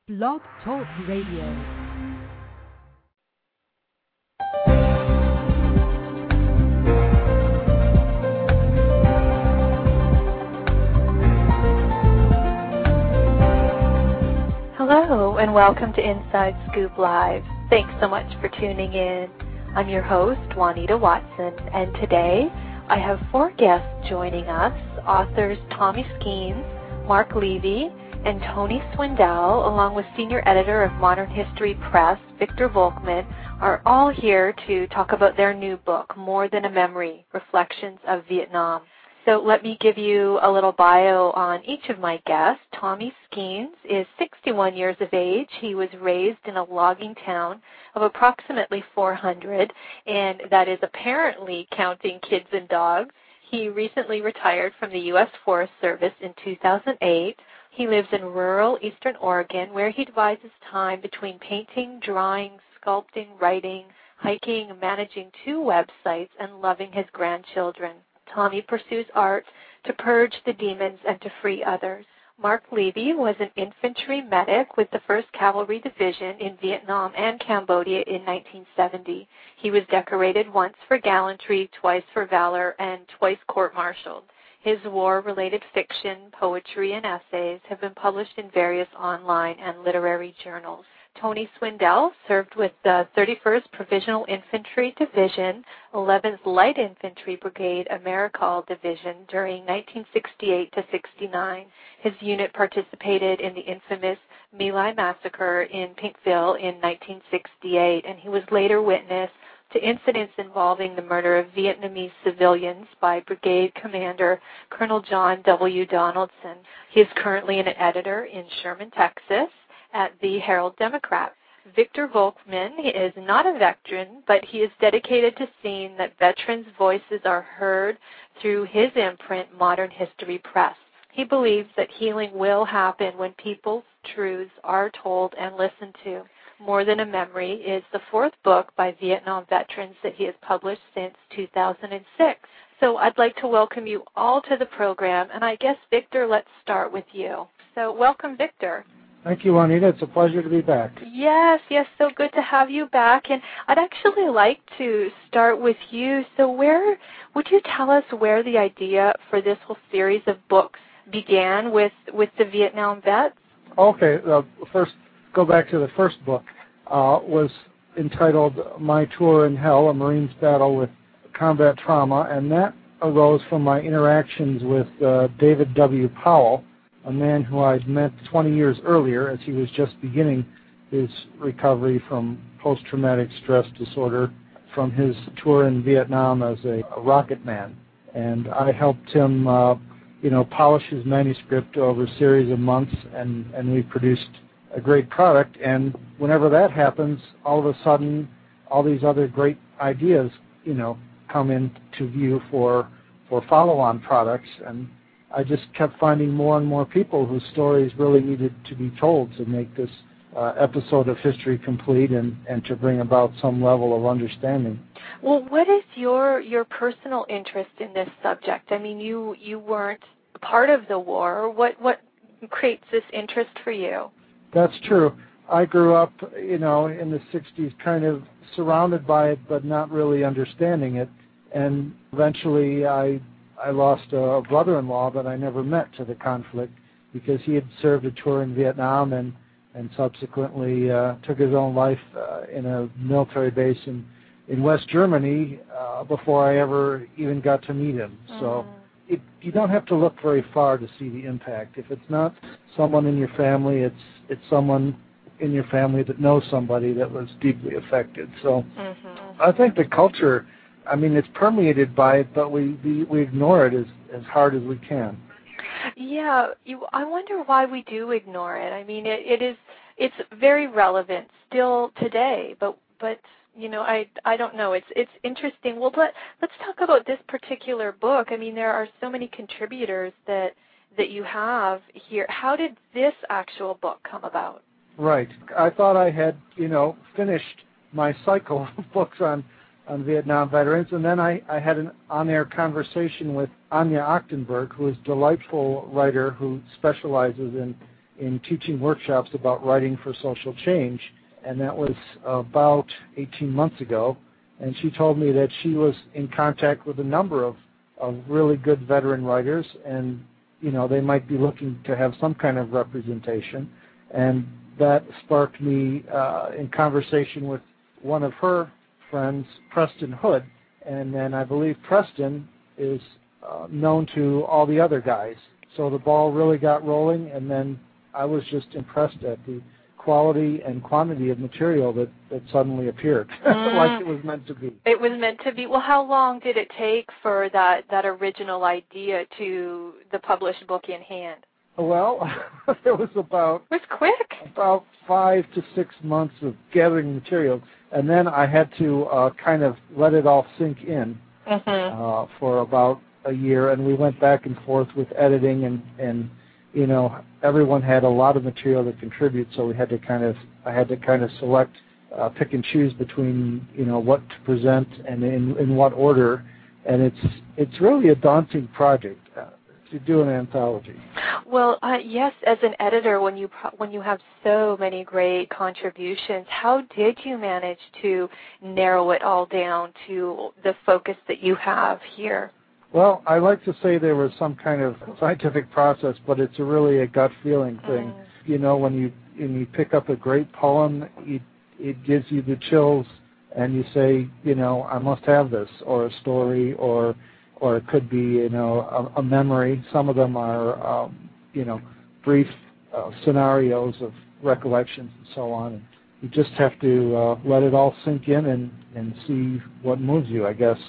Blog Talk Radio. Hello, and welcome to Inside Scoop Live. Thanks so much for tuning in. I'm your host, Juanita Watson, and today I have 4 guests joining us. Authors Tommy Skeens, Mark Levy, and Tony Swindell, along with Senior Editor of Modern History Press, Victor Volkman, are all here to talk about their new book, More Than a Memory, Reflections of Vietnam. So let me give you a little bio on each of my guests. Tommy Skeens is 61 years of age. He was raised in a logging town of approximately 400, and that is apparently counting kids and dogs. He recently retired from the U.S. Forest Service in 2008. He lives in rural eastern Oregon, where he divides his time between painting, drawing, sculpting, writing, hiking, managing 2 websites, and loving his grandchildren. Tommy pursues art to purge the demons and to free others. Mark Levy was an infantry medic with the 1st Cavalry Division in Vietnam and Cambodia in 1970. He was decorated once for gallantry, twice for valor, and twice court-martialed. His war-related fiction, poetry, and essays have been published in various online and literary journals. Tony Swindell served with the 31st Provisional Infantry Division, 11th Light Infantry Brigade Americall Division during 1968 to 69. His unit participated in the infamous My Lai Massacre in Pinkville in 1968, and he was later witness to incidents involving the murder of Vietnamese civilians by Brigade Commander Colonel John W. Donaldson. He is currently an editor in Sherman, Texas, at the Herald Democrat. Victor Volkman is not a veteran, but he is dedicated to seeing that veterans' voices are heard through his imprint, Modern History Press. He believes that healing will happen when people's truths are told and listened to. More Than a Memory is the 4th book by Vietnam veterans that he has published since 2006. So I'd like to welcome you all to the program, and I guess, Victor, let's start with you. So welcome, Victor. Thank you, Juanita. It's a pleasure to be back. Yes, so good to have you back. And I'd actually like to start with you. So would you tell us where the idea for this whole series of books began with the Vietnam vets? Okay, first, go back to the first book. Was entitled My Tour in Hell, A Marine's Battle with Combat Trauma, and that arose from my interactions with David W. Powell, a man who I'd met 20 years earlier as he was just beginning his recovery from post-traumatic stress disorder from his tour in Vietnam as a rocket man. And I helped him, polish his manuscript over a series of months, and we produced a great product. And whenever that happens, all of a sudden, all these other great ideas, come into view for follow-on products. And I just kept finding more and more people whose stories really needed to be told to make this episode of history complete and to bring about some level of understanding. Well, what is your personal interest in this subject? I mean, you weren't part of the war. What creates this interest for you? That's true. I grew up, in the 60s, kind of surrounded by it, but not really understanding it. And eventually I lost a brother-in-law that I never met to the conflict because he had served a tour in Vietnam and subsequently took his own life in a military base in West Germany before I ever even got to meet him. So you don't have to look very far to see the impact. If it's not someone in your family, it's someone in your family that knows somebody that was deeply affected. So I think the culture, it's permeated by it, but we ignore it as hard as we can. Yeah, I wonder why we do ignore it. I mean, it's very relevant still today, but I don't know. It's interesting. Well, let's talk about this particular book. I mean, there are so many contributors that you have here. How did this actual book come about? Right. I thought I had, finished my cycle of books on Vietnam veterans, and then I had an on-air conversation with Anya Achtenberg, who is a delightful writer who specializes in teaching workshops about writing for social change, and that was about 18 months ago. And she told me that she was in contact with a number of really good veteran writers, and they might be looking to have some kind of representation. And that sparked me in conversation with one of her friends, Preston Hood, and then I believe Preston is known to all the other guys. So the ball really got rolling, and then I was just impressed at the quality and quantity of material that suddenly appeared, like it was meant to be. It was meant to be. Well, how long did it take for that original idea to the published book in hand? Well, it was about... It was quick. About 5 to 6 months of gathering material, and then I had to kind of let it all sink in for about a year, and we went back and forth with editing, and everyone had a lot of material to contribute, so I had to kind of select, pick and choose between what to present and in what order, and it's really a daunting project to do an anthology. Well, yes, as an editor, when you have so many great contributions, how did you manage to narrow it all down to the focus that you have here? Well, I like to say there was some kind of scientific process, but it's really a gut feeling thing. When you pick up a great poem, it gives you the chills, and you say, I must have this, or a story, or it could be, a memory. Some of them are, brief scenarios of recollections and so on. And you just have to let it all sink in and see what moves you, I guess.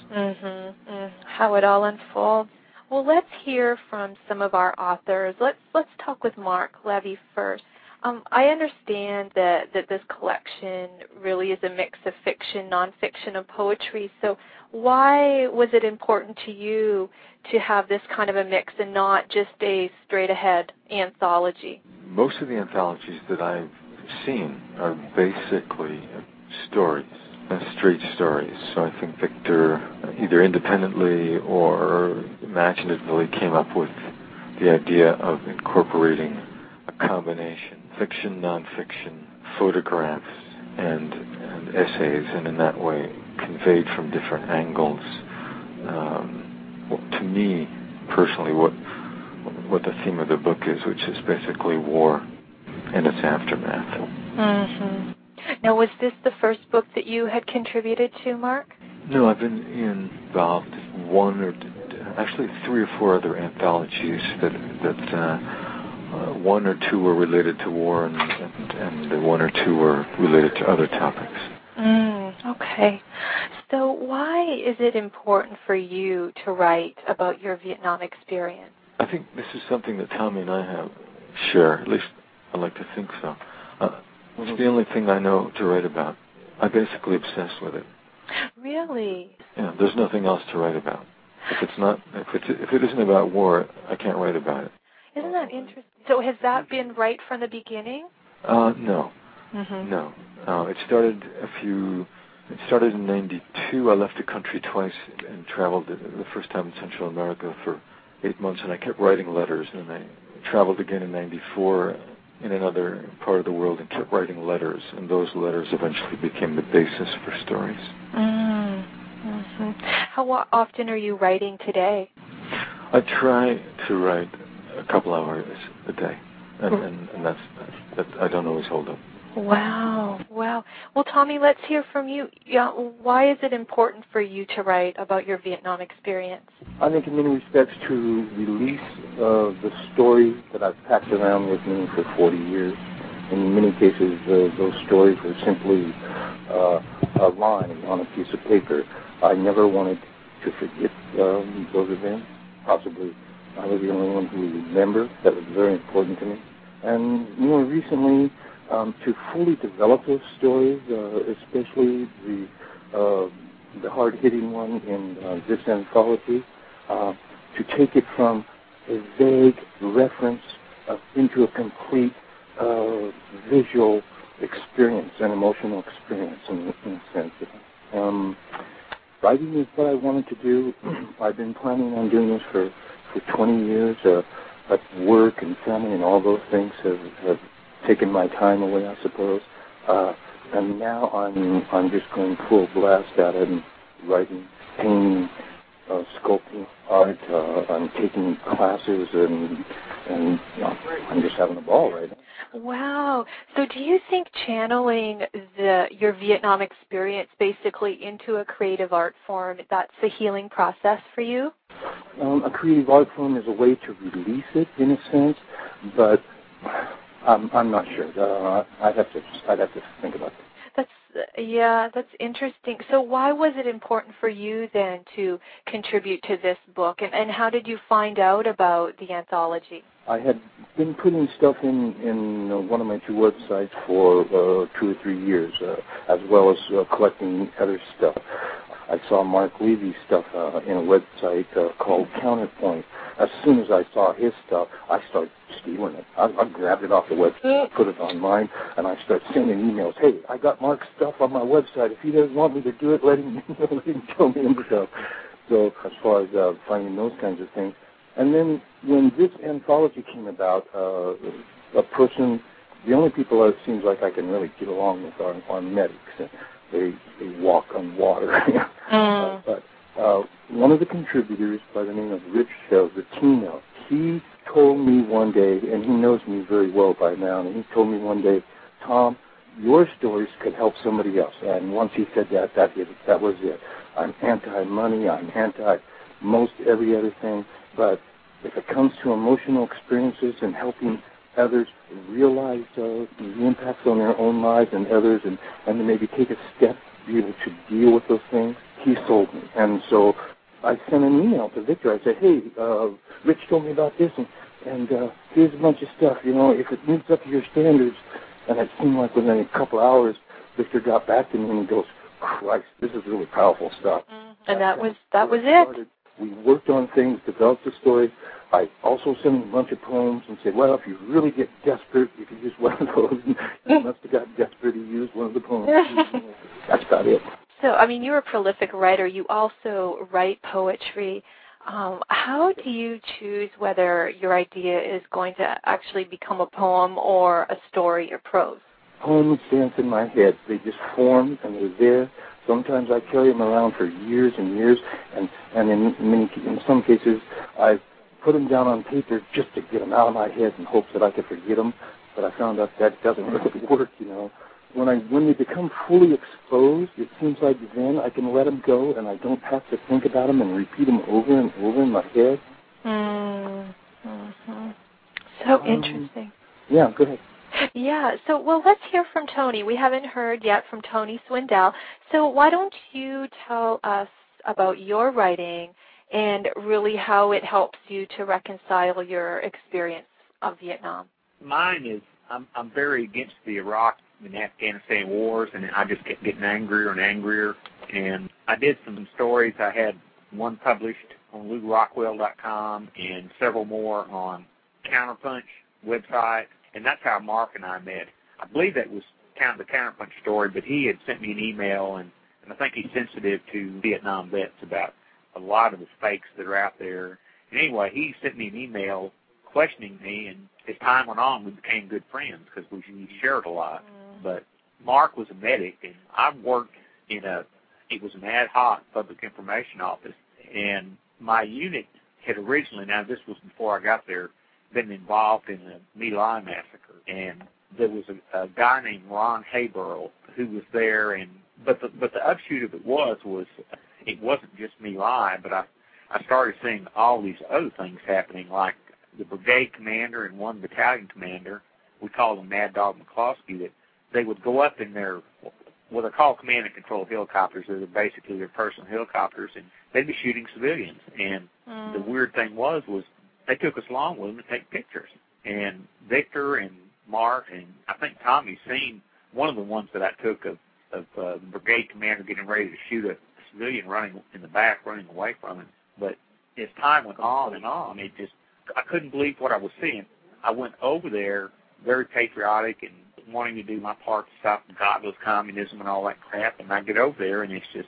How it all unfolds. Well, let's hear from some of our authors. Let's talk with Mark Levy first. I understand that this collection really is a mix of fiction, nonfiction, and poetry. So why was it important to you to have this kind of a mix and not just a straight-ahead anthology? Most of the anthologies that I've seen are basically stories, straight stories. So I think Victor either independently or imaginatively came up with the idea of incorporating a combination, fiction, nonfiction, photographs, and essays, and in that way conveyed from different angles. To me, personally, what the theme of the book is, which is basically war and its aftermath. Now, was this the first book that you had contributed to, Mark? No, I've been involved in actually 3 or 4 other anthologies that one or two were related to war, and 1 or 2 were related to other topics. Okay. So why is it important for you to write about your Vietnam experience? I think this is something that Tommy and I share. At least I like to think so. It's the only thing I know to write about. I'm basically obsessed with it. Really? Yeah, there's nothing else to write about. If it isn't about war, I can't write about it. Isn't that interesting? So has that been right from the beginning? No. No. It started in 92. I left the country twice and traveled the first time in Central America for 8 months, and I kept writing letters, and I traveled again in 94 in another part of the world and kept writing letters, and those letters eventually became the basis for stories. How often are you writing today? I try to write a couple hours a day, and that I don't always hold up. Wow. Well, Tommy, let's hear from you. Why is it important for you to write about your Vietnam experience? I think in many respects to release the story that I've packed around with me for 40 years. In many cases, those stories were simply a line on a piece of paper. I never wanted to forget those events. Possibly I was the only one who remembered. That was very important to me. And more recently, to fully develop those stories, especially the hard-hitting one in this anthology, to take it from a vague reference into a complete visual experience, an emotional experience in a sense. Writing is what I wanted to do. I've been planning on doing this for 20 years. but work and family and all those things have taken my time away, I suppose. And now I'm just going full blast at it and writing, painting, sculpting, art. I'm taking classes and I'm just having a ball right now. Wow. So do you think channeling your Vietnam experience basically into a creative art form, that's a healing process for you? A creative art form is a way to release it, in a sense, but I'm not sure. I'd have to think about that. That's interesting. So why was it important for you then to contribute to this book, and how did you find out about the anthology? I had been putting stuff in one of my two websites for 2 or 3 years, as well as collecting other stuff. I saw Mark Levy's stuff in a website called Counterpoint. As soon as I saw his stuff, I started stealing it. I grabbed it off the website, put it on mine, and I started sending emails. Hey, I got Mark's stuff on my website. If he doesn't want me to do it, let him tell me himself. So as far as finding those kinds of things. And then when this anthology came about, a person, the only people it seems like I can really get along with are medics. They walk on water. But one of the contributors by the name of Rich Vatino, he told me one day, and he knows me very well by now, and he told me one day, Tom, your stories could help somebody else. And once he said that was it. I'm anti-money, I'm anti-most every other thing, but if it comes to emotional experiences and helping others realize the impacts on their own lives and others, and to maybe take a step to be able to deal with those things, he sold me. And so I sent an email to Victor. I said, hey, Rich told me about this, and here's a bunch of stuff, if it meets up to your standards. And it seemed like within a couple hours, Victor got back to me and he goes, Christ, this is really powerful stuff. And that was it. We worked on things, developed the story. I also sent him a bunch of poems and said, well, if you really get desperate, you can use one of those. He must have got desperate. He used one of the poems. That's about it. So, you're a prolific writer. You also write poetry. How do you choose whether your idea is going to actually become a poem or a story or prose? Poems dance in my head. They just form and they're there. Sometimes I carry them around for years and years, and in some cases I put them down on paper just to get them out of my head in hopes that I could forget them. But I found out that doesn't really work, When they become fully exposed, it seems like then I can let them go and I don't have to think about them and repeat them over and over in my head. So interesting. Yeah, go ahead. Yeah, so, let's hear from Tony. We haven't heard yet from Tony Swindell. So why don't you tell us about your writing and really how it helps you to reconcile your experience of Vietnam? Mine is, I'm very against the Iraq and Afghanistan wars, and I just kept getting angrier and angrier. And I did some stories. I had one published on LouRockwell.com and several more on Counterpunch website, and that's how Mark and I met. I believe that was kind of the Counterpunch story, but he had sent me an email, and I think he's sensitive to Vietnam vets about a lot of the fakes that are out there. And anyway, he sent me an email questioning me, and as time went on, we became good friends because we shared a lot. But Mark was a medic, and I worked it was an ad hoc public information office, and my unit had originally, now this was before I got there, been involved in the My Lai massacre. And there was a guy named Ron Hayburl who was there, but the upshoot of it was it wasn't just My Lai, but I started seeing all these other things happening, like the brigade commander and one battalion commander, we call them Mad Dog McCloskey, that they would go up in their, what are called command and control helicopters. They're basically their personal helicopters, and they'd be shooting civilians. And the weird thing was they took us along with them to take pictures. And Victor and Mark and I think Tommy's seen one of the ones that I took of the brigade commander getting ready to shoot a civilian running in the back, running away from him. But as time went on and on, I couldn't believe what I was seeing. I went over there very patriotic and wanting to do my part to stop godless communism and all that crap, and I get over there and it's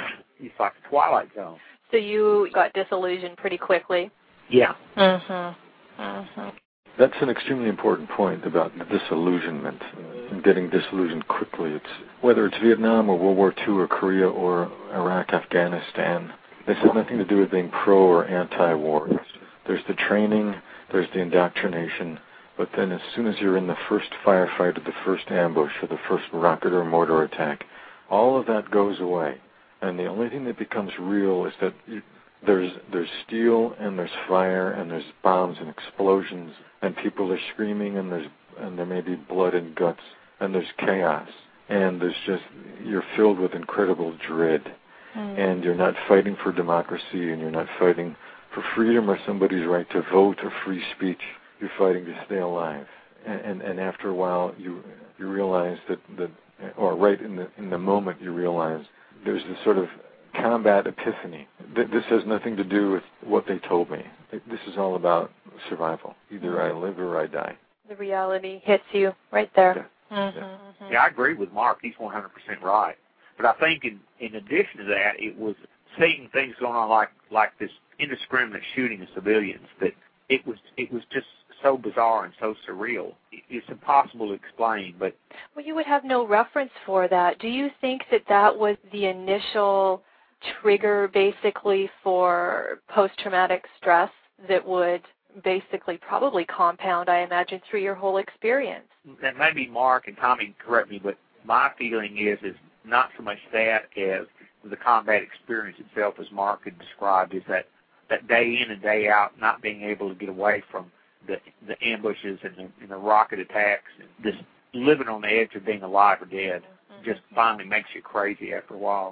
like a Twilight Zone. So you got disillusioned pretty quickly? Yeah. Mm-hmm. That's an extremely important point about disillusionment and getting disillusioned quickly. It's whether it's Vietnam or World War II or Korea or Iraq, Afghanistan. This has nothing to do with being pro or anti-war. There's the training, there's the indoctrination, but then as soon as you're in the first firefight or the first ambush or the first rocket or mortar attack, all of that goes away. And the only thing that becomes real is that there's steel and there's fire and there's bombs and explosions and people are screaming and there may be blood and guts and there's chaos and you're filled with incredible dread and you're not fighting for democracy and you're not fighting for freedom or somebody's right to vote or free speech. You're fighting to stay alive. And after a while you realize that or right in the moment you realize there's this sort of combat epiphany. This has nothing to do with what they told me. This is all about survival. Either I live or I die. The reality hits you right there. Yeah. Mm-hmm, mm-hmm. Yeah, I agree with Mark. He's 100% right. But I think in addition to that, it was seeing things going on like this indiscriminate shooting of civilians that it was just so bizarre and so surreal. It's impossible to explain. But well, you would have no reference for that. Do you think that was the initial trigger basically for post-traumatic stress that would basically probably compound, I imagine, through your whole experience? And maybe Mark and Tommy correct me, but my feeling is not so much that as the combat experience itself, as Mark had described, is that day in and day out not being able to get away from the ambushes and the rocket attacks, and this living on the edge of being alive or dead just finally makes you crazy after a while.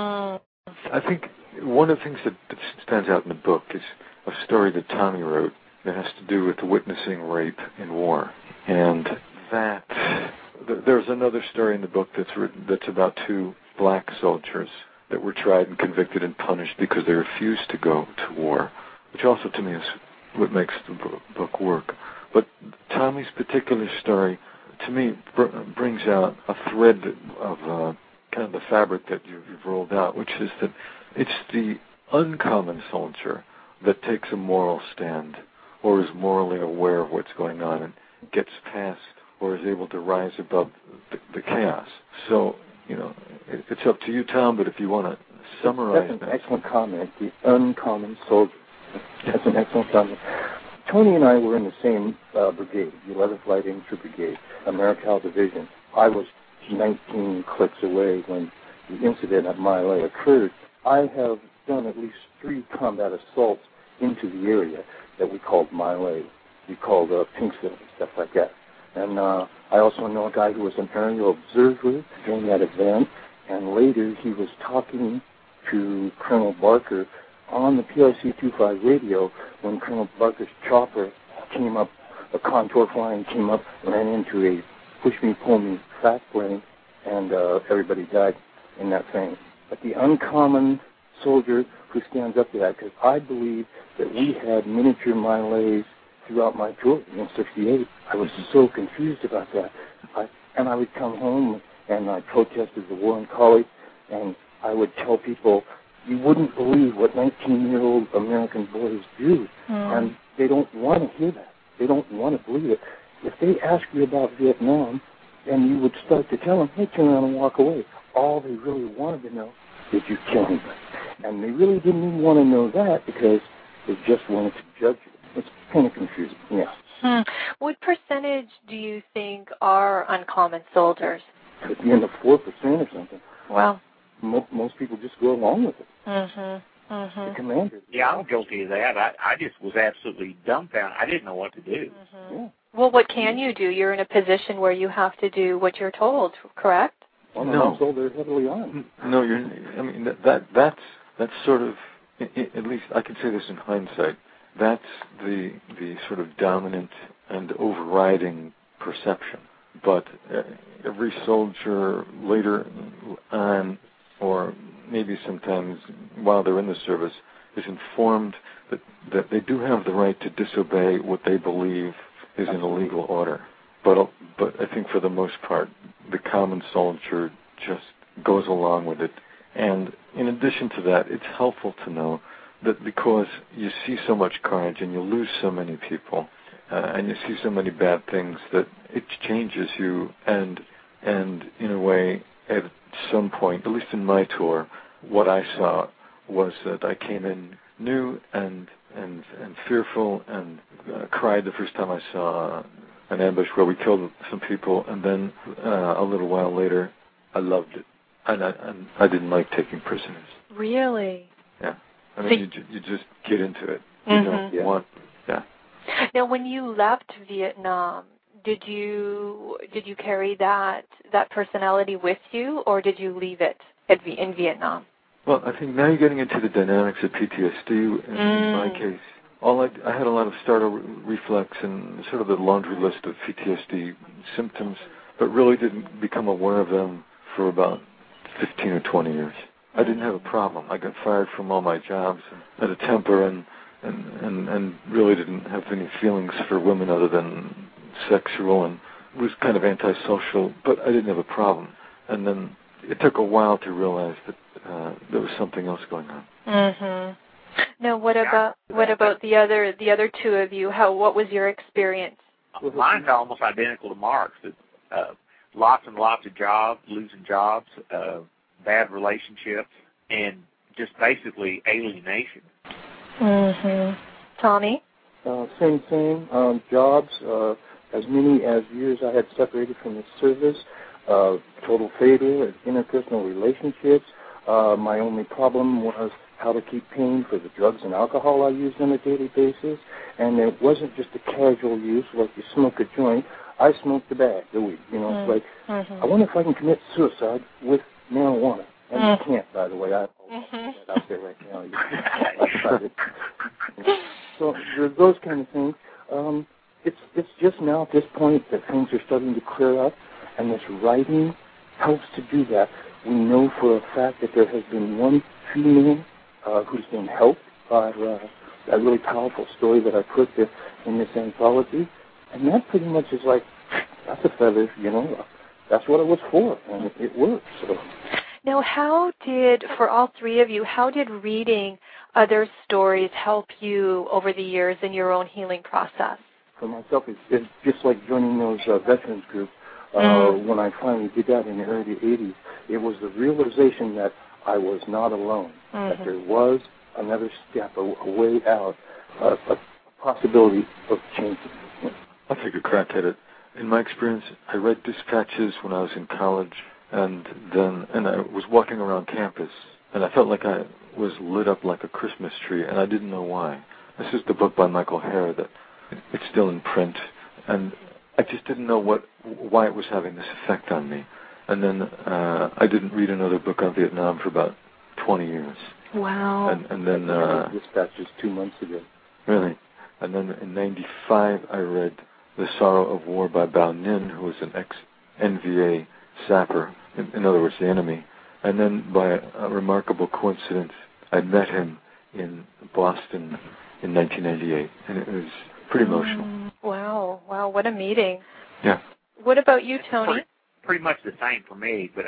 I think one of the things that stands out in the book is a story that Tommy wrote that has to do with witnessing rape in war. And there's another story in the book that's about two black soldiers that were tried and convicted and punished because they refused to go to war, which also to me is what makes the book work. But Tommy's particular story, to me, brings out a thread of kind of the fabric that you've rolled out, which is that it's the uncommon soldier that takes a moral stand or is morally aware of what's going on and gets past or is able to rise above the chaos. So, it's up to you, Tom, but if you want to summarize that. That's an excellent comment, the uncommon soldier. That's an excellent comment. Tony and I were in the same brigade, the 11th Light Infantry Brigade, Americal Division. I was 19 clicks away when the incident at My Lai occurred. I have done at least 3 combat assaults into the area that we called My Lai. We called Pinksville, stuff like that. And I also know a guy who was an aerial observer during that event, and later he was talking to Colonel Barker on the PRC-25 radio when Colonel Barker's chopper came up, a contour flying came up, ran into a push-me-pull-me fast plane, and everybody died in that thing. But the uncommon soldier who stands up to that, because I believe that we had miniature My Lais throughout my tour in '68. I was so confused about that. I would come home and I protested the war in college, and I would tell people, you wouldn't believe what 19-year-old American boys do. And they don't want to hear that. They don't want to believe it. If they ask you about Vietnam, and you would start to tell them, hey, turn around and walk away. All they really wanted to know, did you kill anybody? And they really didn't even want to know that because they just wanted to judge you. It's kind of confusing, yeah. What percentage do you think are uncommon soldiers? Could be in the 4% or something. Well, most people just go along with it. The commander. Yeah, I'm guilty of that. I just was absolutely dumbfounded. I didn't know what to do. Yeah. Well, what can you do? You're in a position where you have to do what you're told, correct? Well, No. Also, they're heavily armed. No, that's sort of, at least I can say this in hindsight, that's the sort of dominant and overriding perception. But every soldier later on, or maybe sometimes while they're in the service, is informed that they do have the right to disobey what they believe is an illegal order. But I think for the most part, the common soldier just goes along with it. And in addition to that, it's helpful to know that because you see so much carnage and you lose so many people, and you see so many bad things, that it changes you. And in a way, at some point, at least in my tour, what I saw was that I came in new and fearful and cried the first time I saw an ambush where we killed some people, and then a little while later, I loved it, and I didn't like taking prisoners. Really? Yeah. I mean, you just get into it. You don't want. Yeah. Now, when you left Vietnam, did you carry that personality with you, or did you leave it in Vietnam? Well, I think now you're getting into the dynamics of PTSD. In my case, I had a lot of startle reflex and sort of the laundry list of PTSD symptoms, but really didn't become aware of them for about 15 or 20 years. I didn't have a problem. I got fired from all my jobs and had a temper and really didn't have any feelings for women other than sexual, and was kind of antisocial, but I didn't have a problem. And then it took a while to realize that there was something else going on. Mm-hmm. Now, what about the other two of you? What was your experience? Mine's almost identical to Mark's. Lots and lots of jobs, losing jobs, bad relationships, and just basically alienation. Mm-hmm. Tommy? Same. Jobs, as many as years I had separated from the service, total failure, interpersonal relationships. My only problem was how to keep paying for the drugs and alcohol I used on a daily basis. And it wasn't just a casual use, like you smoke a joint. I smoked a bag a week. It's like, I wonder if I can commit suicide with marijuana. And you can't, by the way. I put that out there right now. So there's those kind of things. It's just now at this point that things are starting to clear up, and this writing helps to do that. We know for a fact that there has been one female who's been helped by that really powerful story that I put in this anthology, and that pretty much is like, that's a feather, that's what it was for, and it works. So. Now, for all three of you, how did reading other stories help you over the years in your own healing process? For myself, it's just like joining those veterans groups. When I finally did that in the early 80s, it was the realization that I was not alone, that there was another step, a way out, a possibility of changing. I'll take a crack at it. In my experience, I read dispatches when I was in college, and I was walking around campus, and I felt like I was lit up like a Christmas tree, and I didn't know why. This is the book by Michael Hare that it's still in print, and I just didn't know why it was having this effect on me. And then I didn't read another book on Vietnam for about 20 years. Wow. And then dispatches 2 months ago. Really? And then in 95, I read The Sorrow of War by Bao Ninh, who was an ex-NVA sapper, in other words, the enemy. And then by a remarkable coincidence, I met him in Boston in 1998, and it was pretty emotional. Wow, what a meeting. Yeah. What about you, Tony? Pretty much the same for me, but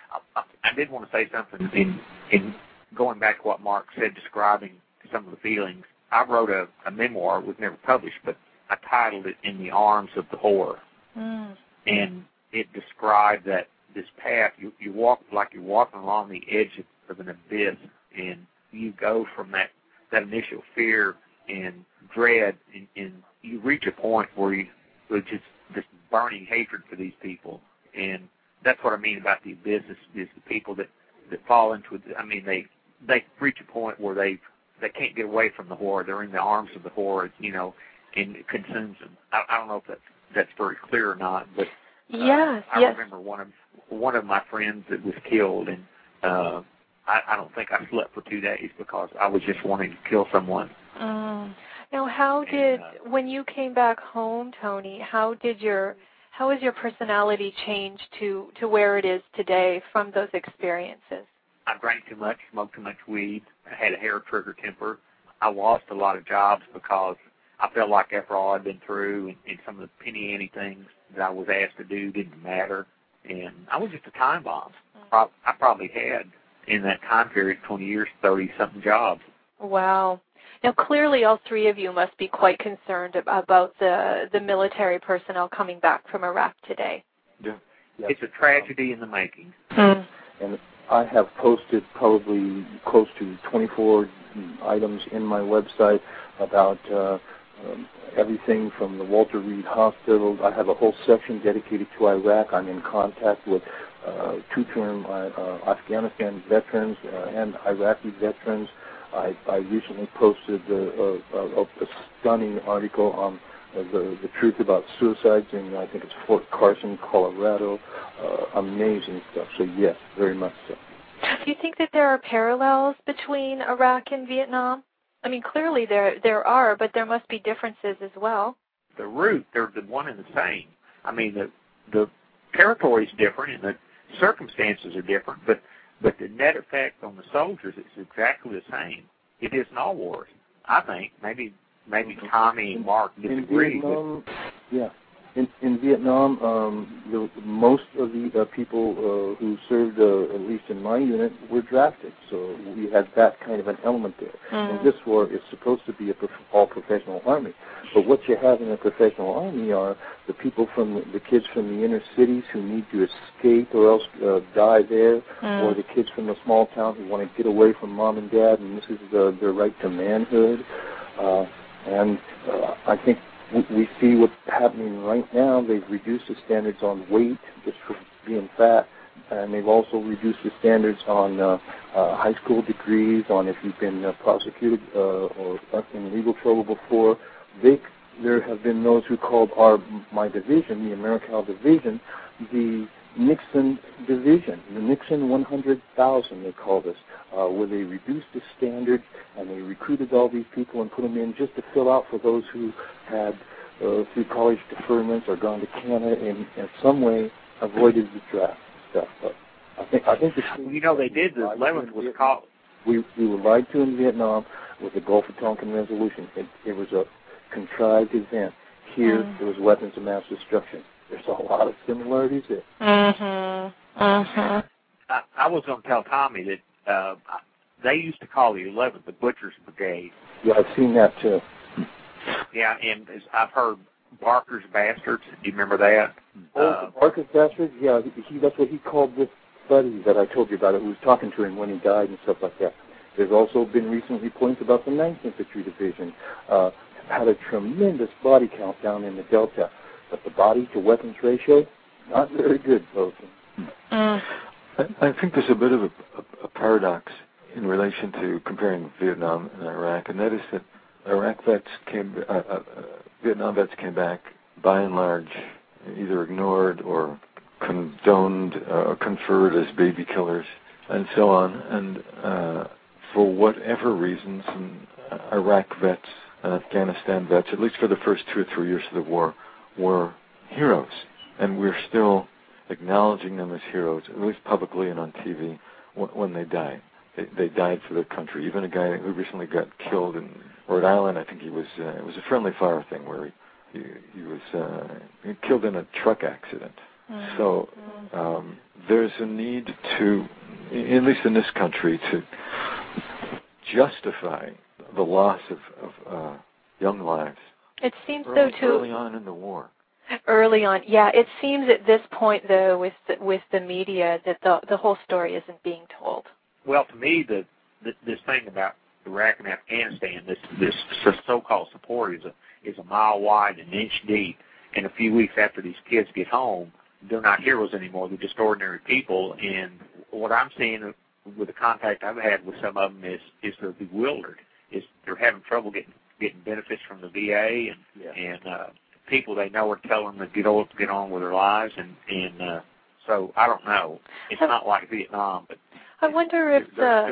I did want to say something in going back to what Mark said, describing some of the feelings. I wrote a memoir, it was never published, but I titled it In the Arms of the Horror. And it described that this path, you walk like you're walking along the edge of an abyss, and you go from that initial fear and dread, and you reach a point where you just this burning hatred for these people. And that's what I mean about the abyss, is the people that fall into it. I mean, they reach a point where they can't get away from the horror. They're in the arms of the horror, and it consumes them. I don't know if that's very clear or not, but I remember one of my friends that was killed, and I don't think I slept for 2 days because I was just wanting to kill someone. Now, when you came back home, Tony, how has your personality changed to where it is today from those experiences? I drank too much, smoked too much weed. I had a hair trigger temper. I lost a lot of jobs because I felt like after all I'd been through and some of the penny-ante things that I was asked to do didn't matter. And I was just a time bomb. I probably had, in that time period, 20 years, 30-something jobs. Wow. Now, clearly, all three of you must be quite concerned about the military personnel coming back from Iraq today. Yeah. Yes. It's a tragedy in the making. Mm. And I have posted probably close to 24 items in my website about everything from the Walter Reed Hospital. I have a whole section dedicated to Iraq. I'm in contact with two-term Afghanistan veterans and Iraqi veterans. I recently posted a stunning article on the truth about suicides in, I think it's Fort Carson, Colorado. Amazing stuff. So yes, very much so. Do you think that there are parallels between Iraq and Vietnam? I mean, clearly there are, but there must be differences as well. The root, they're the one and the same. I mean, the territory is different and the circumstances are different, but the net effect on the soldiers is exactly the same. It is in all wars, I think. Maybe Tommy and Mark disagree. In Vietnam, most of the people who served, at least in my unit, were drafted. So we had that kind of an element there. And this war is supposed to be all-professional army. But what you have in a professional army are the people the kids from the inner cities who need to escape or else die there, or the kids from the small town who want to get away from mom and dad, and this is their right to manhood. I think we see what's happening right now. They've reduced the standards on weight just for being fat, and they've also reduced the standards on high school degrees, on if you've been prosecuted or in legal trouble before. There have been those who called my division, the Americal Division, the Nixon Division, the Nixon 100,000 they called us, where they reduced the standards and they recruited all these people and put them in just to fill out for those who had, through college deferments or gone to Canada and in some way avoided the draft stuff. But I think they did. The 11th was called. We were lied to in Vietnam with the Gulf of Tonkin resolution. It was a contrived event. Here, there was weapons of mass destruction. There's a lot of similarities there. I was going to tell Tommy that they used to call the 11th the Butcher's Brigade. Yeah, I've seen that too. Yeah, and I've heard Barker's Bastards. Do you remember that? Barker's Bastards? Yeah, that's what he called this buddy that I told you about, who was talking to him when he died and stuff like that. There's also been recent reports about the 9th Infantry Division. Had a tremendous body count down in the Delta. But the body-to-weapons ratio, not very good, folks. I think there's a bit of a paradox in relation to comparing Vietnam and Iraq, and that is that Vietnam vets came back, by and large, either ignored or condoned, conferred as baby killers, and so on. And for whatever reasons, Iraq vets and Afghanistan vets, at least for the first 2 or 3 years of the war, were heroes, and we're still acknowledging them as heroes, at least publicly and on TV, when they died. They died for their country. Even a guy who recently got killed in Rhode Island, I think it was a friendly fire thing where he was killed in a truck accident. So there's a need to, at least in this country, to justify the loss of young lives. It seems so too. Early on in the war. Early on, yeah. It seems at this point, though, with the media, that the whole story isn't being told. Well, to me, this thing about Iraq and Afghanistan, this so-called support is a mile wide and an inch deep. And a few weeks after these kids get home, they're not heroes anymore. They're just ordinary people. And what I'm seeing with the contact I've had with some of them is they're bewildered. They're having trouble getting benefits from the VA, and people they know are telling them to get on with their lives, and so I don't know. It's not like Vietnam, but I wonder if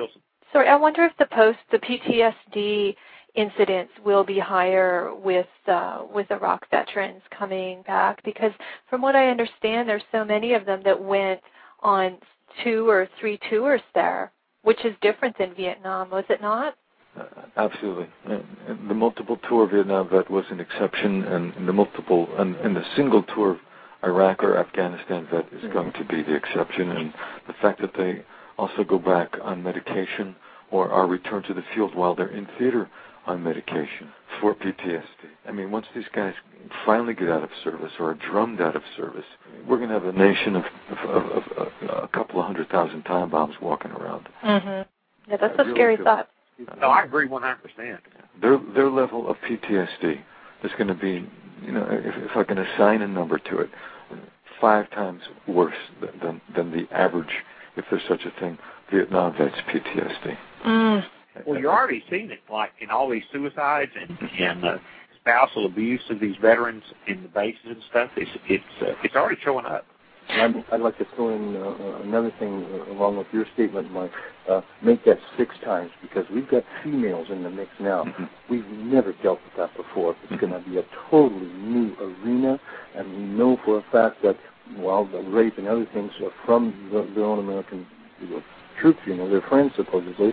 the PTSD incidents will be higher with Iraq veterans coming back, because from what I understand, there's so many of them that went on 2 or 3 tours there, which is different than Vietnam, was it not? Absolutely. And the multiple tour Vietnam vet was an exception, and the single tour Iraq or Afghanistan vet is going to be the exception. And the fact that they also go back on medication or are returned to the field while they're in theater on medication for PTSD. I mean, once these guys finally get out of service or are drummed out of service, we're going to have a nation of a couple of 100,000 time bombs walking around. Mm-hmm. Yeah, that's a scary thought. No, I agree 100%. Their level of PTSD is going to be, if I can assign a number to it, 5 times worse than the average, if there's such a thing, Vietnam vets PTSD. Well, you're already seeing it, like in all these suicides and spousal abuse of these veterans in the bases and stuff. It's already showing up. I'd like to throw in another thing along with your statement, Mike. Make that 6 times, because we've got females in the mix now. We've never dealt with that before. It's going to be a totally new arena, and we know for a fact that, well, the rape and other things are from their own American troops, their friends supposedly.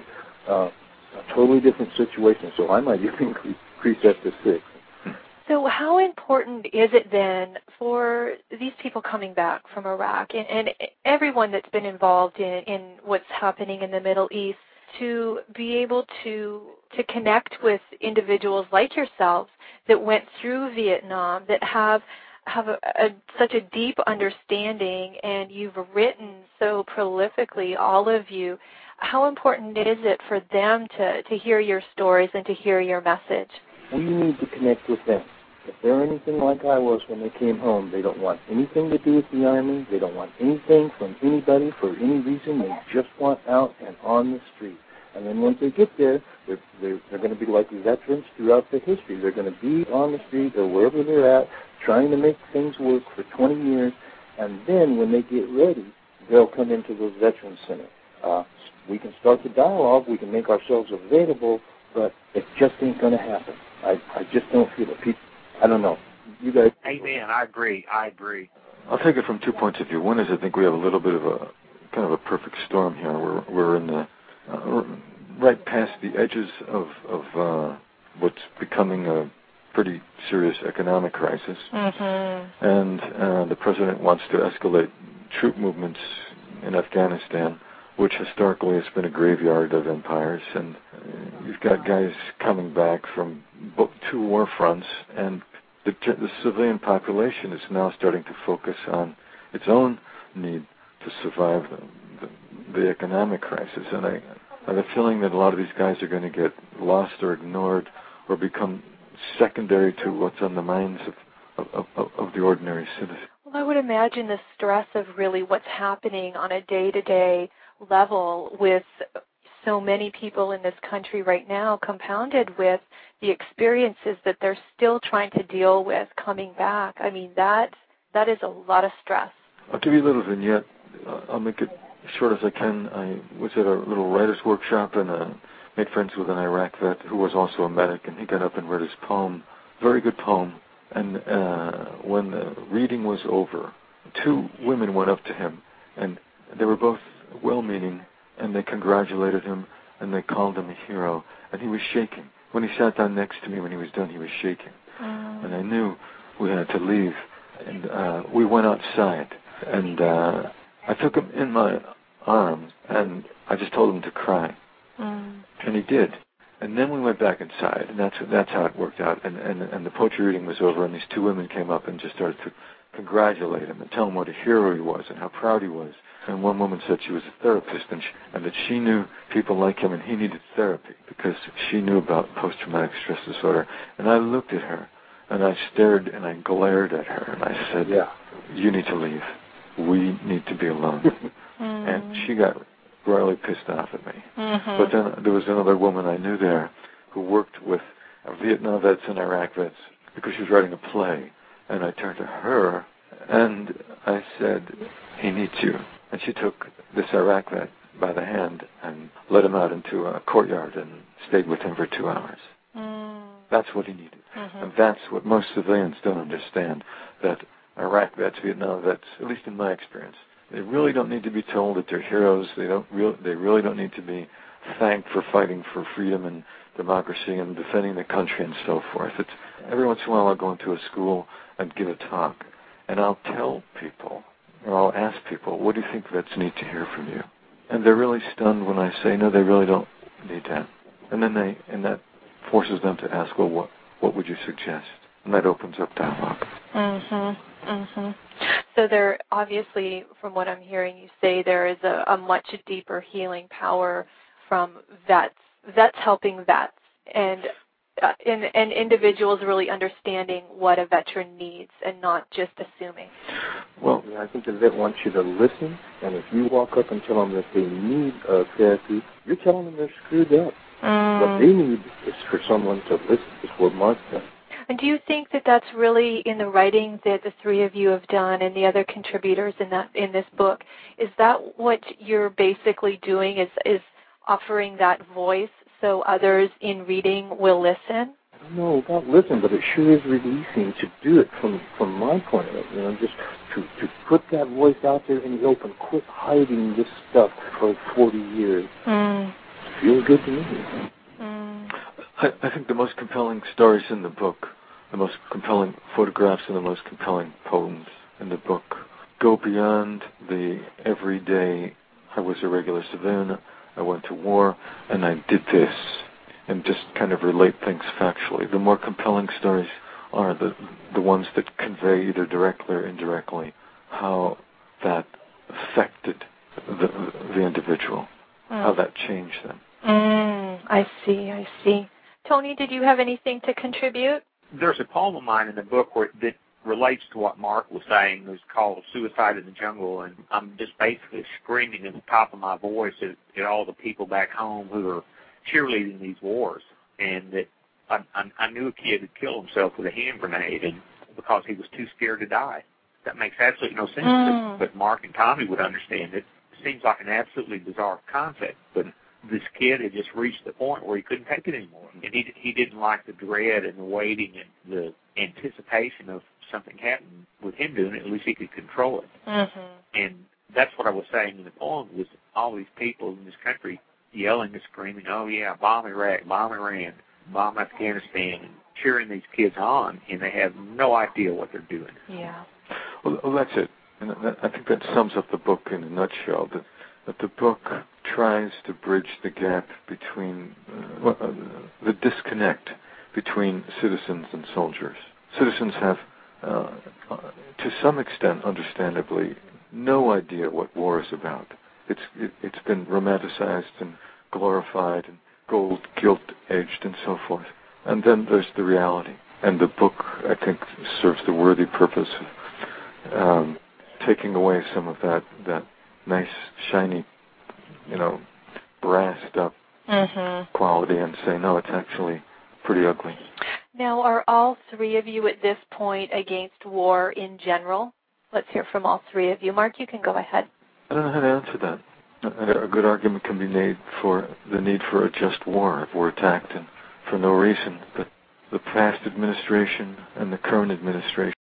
A totally different situation, so I might even increase that to 6. So how important is it then for these people coming back from Iraq and everyone that's been involved in what's happening in the Middle East to be able to connect with individuals like yourselves that went through Vietnam, that have such a deep understanding, and you've written so prolifically, all of you. How important is it for them to hear your stories and to hear your message? We need to connect with them. If they're anything like I was when they came home, they don't want anything to do with the Army. They don't want anything from anybody for any reason. They just want out and on the street. And then once they get there, they're going to be like veterans throughout the history. They're going to be on the street or wherever they're at, trying to make things work for 20 years. And then when they get ready, they'll come into those veterans centers. We can start the dialogue. We can make ourselves available, but it just ain't going to happen. I just don't feel it. I don't know. You guys. Amen. I agree. I'll take it from 2 points of view. One is I think we have a little bit of a kind of a perfect storm here. We're in the right past the edges of what's becoming a pretty serious economic crisis, and the president wants to escalate troop movements in Afghanistan, which historically has been a graveyard of empires, and you've got guys coming back from 2 war fronts, and the civilian population is now starting to focus on its own need to survive the economic crisis. And I have a feeling that a lot of these guys are going to get lost or ignored or become secondary to what's on the minds of the ordinary citizen. Well, I would imagine the stress of really what's happening on a day-to-day level with so many people in this country right now, compounded with the experiences that they're still trying to deal with coming back. I mean, that is a lot of stress. I'll give you a little vignette. I'll make it as short as I can. I was at a little writer's workshop and made friends with an Iraq vet who was also a medic, and he got up and read his poem, very good poem. And when the reading was over, 2 women went up to him, and they were both well-meaning, and they congratulated him, and they called him a hero, and he was shaking. When he sat down next to me when he was done, he was shaking. And I knew we had to leave, and we went outside, and I took him in my arms, and I just told him to cry. And he did. And then we went back inside, and that's how it worked out. And the poetry reading was over, and these 2 women came up and just started to congratulate him and tell him what a hero he was and how proud he was. And one woman said she was a therapist, and that she knew people like him, and he needed therapy because she knew about post-traumatic stress disorder. And I looked at her, and I stared, and I glared at her, and I said, you need to leave. We need to be alone. And she got royally pissed off at me. But then there was another woman I knew there who worked with Vietnam vets and Iraq vets because she was writing a play. And I turned to her, and I said, he needs you. And she took this Iraq vet by the hand and led him out into a courtyard and stayed with him for 2 hours. That's what he needed. And that's what most civilians don't understand, that Iraq vets, Vietnam vets, at least in my experience, they really don't need to be told that they're heroes. They really don't need to be thanked for fighting for freedom and democracy and defending the country and so forth. It's every once in a while I'll go into a school and give a talk, and I'll tell people, or I'll ask people, what do you think vets need to hear from you? And they're really stunned when I say, no, they really don't need that. And then that forces them to ask, well, what would you suggest? And that opens up dialogue. So there, obviously, from what I'm hearing you say, there is a much deeper healing power from vets helping vets, and individuals really understanding what a veteran needs and not just assuming. Well, I think the vet wants you to listen, and if you walk up and tell them that they need therapy, you're telling them they're screwed up. What they need is for someone to listen, is what Mark does. And do you think that that's really in the writing that the three of you have done and the other contributors in this book? Is that what you're basically doing, is offering that voice so others in reading will listen? No, not listen, but it sure is releasing to do it from my point of view. Just to put that voice out there in the open. Quit hiding this stuff for 40 years. Feels good to me. I think the most compelling stories in the book, the most compelling photographs and the most compelling poems in the book go beyond the everyday, I was a regular civilian, I went to war, and I did this, and just kind of relate things factually. The more compelling stories are the ones that convey either directly or indirectly how that affected the individual, how that changed them. I see. Tony, did you have anything to contribute? There's a poem of mine in the book that relates to what Mark was saying. It's called Suicide in the Jungle, and I'm just basically screaming at the top of my voice at all the people back home who are cheerleading these wars. And that I knew a kid who killed himself with a hand grenade and because he was too scared to die. That makes absolutely no sense, but Mark and Tommy would understand it. It seems like an absolutely bizarre concept, but this kid had just reached the point where he couldn't take it anymore. And he didn't like the dread and the waiting and the anticipation of something happening with him doing it. At least he could control it. And that's what I was saying in the poem, was all these people in this country yelling and screaming, oh, yeah, bomb Iraq, bomb Iran, bomb Afghanistan, and cheering these kids on, and they have no idea what they're doing. Yeah. Well, that's it. And I think that sums up the book in a nutshell, that the book tries to bridge the gap between the disconnect between citizens and soldiers. Citizens have, to some extent, understandably, no idea what war is about. It's been romanticized and glorified and guilt-edged and so forth. And then there's the reality. And the book, I think, serves the worthy purpose of taking away some of that nice, shiny, brassed up quality and say, no, it's actually pretty ugly. Now, are all three of you at this point against war in general? Let's hear from all three of you. Mark, you can go ahead. I don't know how to answer that. A good argument can be made for the need for a just war if we're attacked and for no reason. But the past administration and the current administration